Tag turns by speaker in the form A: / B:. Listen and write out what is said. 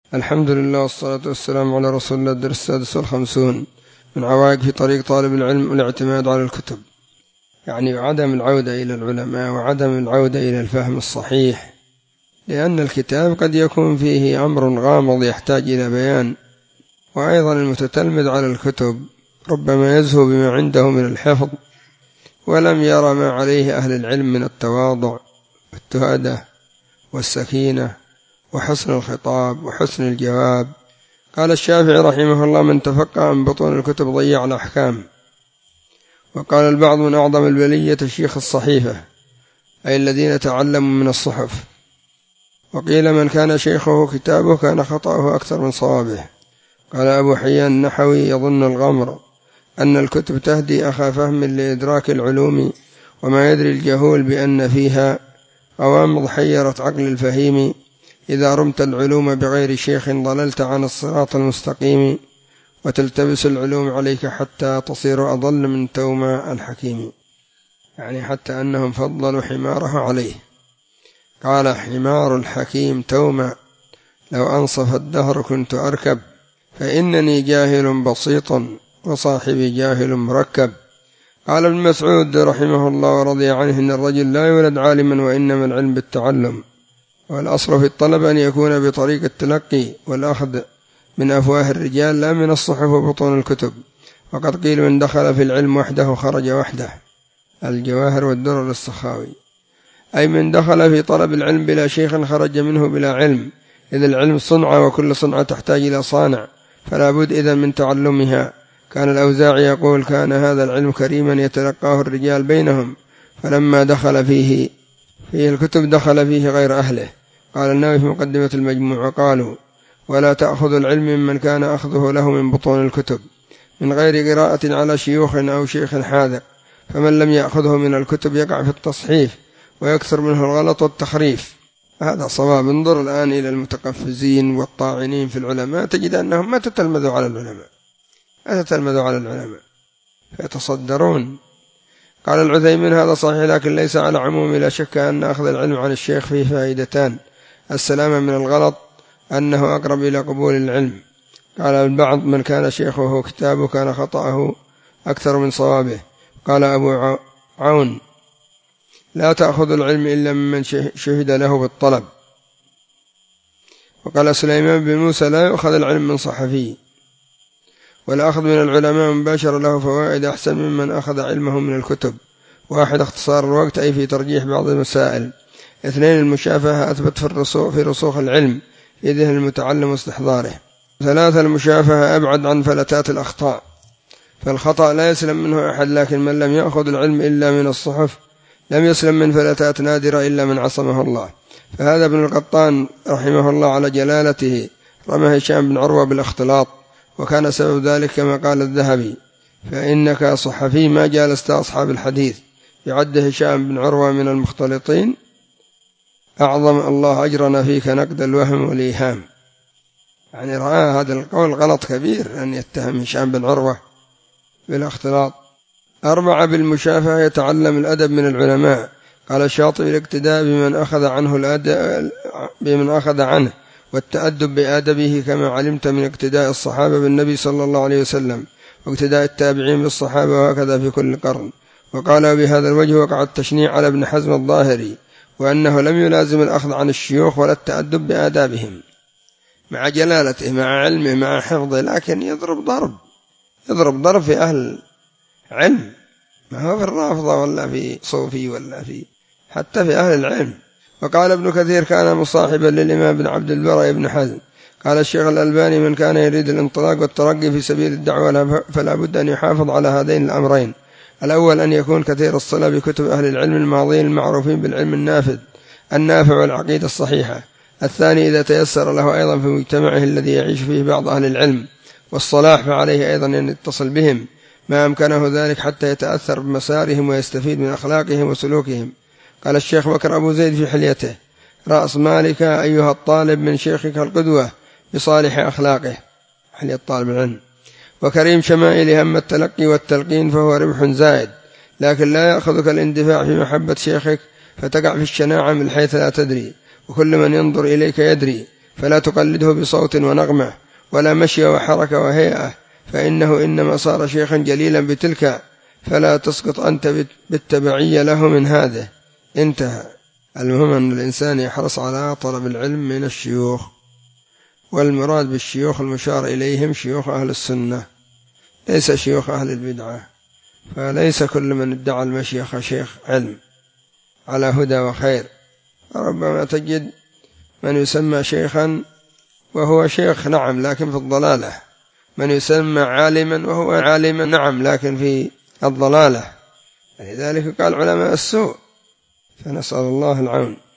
A: الحمد لله والصلاة والسلام على رسول الله. الدرس 56 من عوائق في طريق طالب العلم والاعتماد على الكتب، يعني عدم العودة إلى العلماء وعدم العودة إلى الفهم الصحيح، لأن الكتاب قد يكون فيه أمر غامض يحتاج إلى بيان، وأيضا المتتلمذ على الكتب ربما يزهو بما عنده من الحفظ ولم يرى ما عليه أهل العلم من التواضع والتهادة والسكينة وحسن الخطاب وحسن الجواب. قال الشافعي رحمه الله: من تفقه من بطون الكتب ضيع الأحكام. وقال البعض: من أعظم البلية شيخ الصحيفة، أي الذين تعلموا من الصحف. وقيل: من كان شيخه كتابه كان خطأه أكثر من صوابه. قال أبو حيان النحوي: يظن الغمر أن الكتب تهدي أخا فهم لإدراك العلوم، وما يدري الجهول بأن فيها غوامض حيرت عقل الفهيم. إذا رمت العلوم بغير شيخ ضللت عن الصراط المستقيم، وتلتبس العلوم عليك حتى تصير أضل من توما الحكيم. يعني حتى أنهم فضلوا حماره عليه. قال: حمار الحكيم توما لو أنصف الدهر كنت أركب، فإنني جاهل بسيط وصاحبي جاهل مركب. قال ابن مسعود رحمه الله ورضي عنه: إن الرجل لا يولد عالما، وإنما العلم بالتعلم، والأصل في الطلب أن يكون بطريق التلقي والأخذ من أفواه الرجال لا من الصحف وبطون الكتب. وقد قيل: من دخل في العلم وحده خرج وحده. الجواهر والدرر السخاوي. أي من دخل في طلب العلم بلا شيخ خرج منه بلا علم، إذ العلم صنعة، وكل صنعة تحتاج إلى صانع، فلا بد إذن من تعلمها. كان الأوزاعي يقول: كان هذا العلم كريما يتلقاه الرجال بينهم، فلما دخل فيه الكتب دخل فيه غير أهله. قال النووي في مقدمة المجموع: وقالوا: ولا تأخذ العلم ممن كان أخذه له من بطون الكتب، من غير قراءة على شيوخ أو شيخ حاذق، فمن لم يأخذه من الكتب يقع في التصحيف ويكثر منه الغلط والتخريف. هذا صواب. انظر الآن إلى المتقفزين والطاعنين في العلماء، تجد أنهم ما تتلمذوا على العلماء فيتصدرون. قال العثيمين: هذا صحيح، لكن ليس على عموم. لا شك أن أخذ العلم عن الشيخ فيه فائدتان: السلامة من الغلط، أنه أقرب إلى قبول العلم. قال البعض: من كان شيخه كتابه كان خطأه أكثر من صوابه. قال أبو عون: لا تأخذ العلم إلا ممن شهد له بالطلب. وقال سليمان بن موسى: لا يؤخذ العلم من صحفي، والأخذ من العلماء مباشر له فوائد أحسن ممن أخذ علمه من الكتب. 1. اختصار الوقت، أي في ترجيح بعض المسائل. 2. المشافهة، أثبت في رسوخ العلم في ذهن المتعلم واستحضاره. 3. المشافهة، أبعد عن فلتات الأخطاء، فالخطأ لا يسلم منه أحد، لكن من لم يأخذ العلم إلا من الصحف لم يسلم من فلتات نادرة إلا من عصمه الله. فهذا ابن القطان رحمه الله على جلالته رمى هشام بن عروة بالاختلاط، وكان سبب ذلك كما قال الذهبي: فإنك صحفي ما جالست أصحاب الحديث. يعد هشام بن عروة من المختلطين. أعظم الله أجرنا فيك نقد الوهم والإيهام. يعني رأى هذا القول غلط كبير أن يتهم هشام بن عروة بالاختلاط. 4. بالمشافهة، يتعلم الأدب من العلماء. قال الشاطبي: الاقتداء بمن أخذ عنه، والتأدب بآدبه، كما علمت من اقتداء الصحابة بالنبي صلى الله عليه وسلم، واقتداء التابعين بالصحابة، وهكذا في كل قرن. وقال: بهذا الوجه وقع التشنيع على ابن حزم الظاهري، وأنه لم يلازم الأخذ عن الشيوخ ولا التأدب بآدابهم، مع جلالته مع علمه مع حفظه، لكن يضرب ضرب في أهل علم، ما هو في الرافضة ولا في صوفي ولا حتى في أهل العلم. وقال ابن كثير: كان مصاحبا للإمام بن عبد البر ابن حزم. قال الشيخ الألباني: من كان يريد الانطلاق والترقي في سبيل الدعوة فلا بد أن يحافظ على هذين الأمرين: الأول أن يكون كثير الصلة بكتب أهل العلم الماضين المعروفين بالعلم النافع والعقيدة الصحيحة. الثاني إذا تيسر له أيضا في مجتمعه الذي يعيش فيه بعض أهل العلم والصلاح، فعليه أيضا أن يتصل بهم ما أمكنه ذلك حتى يتأثر بمسارهم ويستفيد من أخلاقهم وسلوكهم. قال الشيخ بكر أبو زيد في حليته: رأس مالك أيها الطالب من شيخك القدوة بصالح أخلاقه، حلية طالب العلم، وكريم شمائله، أما التلقي والتلقين فهو ربح زائد، لكن لا يأخذك الاندفاع في محبة شيخك فتقع في الشناعة من حيث لا تدري، وكل من ينظر إليك يدري، فلا تقلده بصوت ونغمة ولا مشي وحركة وهيئة، فإنه إنما صار شيخا جليلا بتلك، فلا تسقط أنت بالتبعية له من هذا. انتهى. المهم أن الإنسان يحرص على طلب العلم من الشيوخ، والمراد بالشيوخ المشار إليهم شيوخ أهل السنة ليس شيوخ أهل البدعة، فليس كل من ادعى المشيخة شيخ علم على هدى وخير. ربما تجد من يسمى شيخا وهو شيخ نعم لكن في الضلالة، من يسمى عالما وهو عالما نعم لكن في الضلالة، لذلك قال علماء السوء، فنسأل الله العون.